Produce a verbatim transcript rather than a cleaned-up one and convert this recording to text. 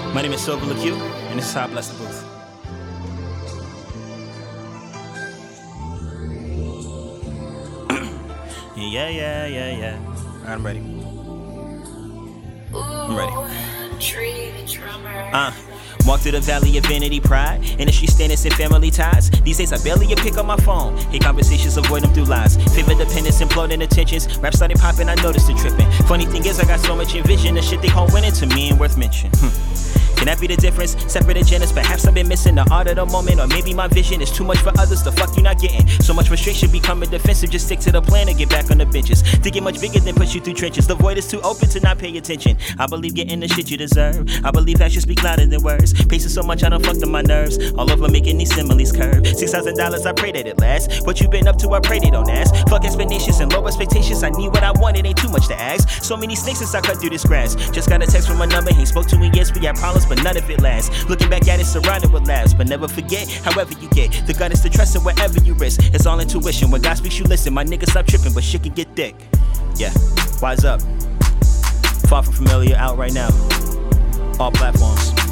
My name is Silver LaQ, and this is how I bless the booth. Yeah, yeah, yeah, yeah. Alright, I'm ready. I'm ready. Uh. Walk through the valley of vanity, pride, industry standards and family ties. These days I barely get pick on my phone. Hate conversations, avoid them through lies. Favor dependence, imploding attentions. Rap started popping, I noticed the tripping. Funny thing is I got so much envision. The shit they call winning to me ain't worth mention. Hmm. Can that be the difference? Separate agendas, perhaps I've been missing the art of the moment. Or maybe my vision is too much for others, the fuck you not getting. So much frustration becoming defensive, just stick to the plan and get back on the benches. To get much bigger than push you through trenches. The void is too open to not pay attention. I believe getting the shit you deserve. I believe actions speak louder than words. Pacing so much I done fucked up my nerves. All over making these similes curve. Six thousand dollars, I pray that it lasts. What you been up to, I pray they don't ask. Fuck explanations and low expectations. I need what I want, it ain't too much to ask. So many snakes since I cut through this grass. Just got a text from a number, ain't spoke to in years. We had problems, but none of it lasts. Looking back at it, surrounded with laughs. But never forget, however you get, the gun is to trust in whatever you risk. It's all intuition. When God speaks, you listen. My niggas stop tripping, but shit can get thick. Yeah, wise up. Far from familiar, out right now. All platforms.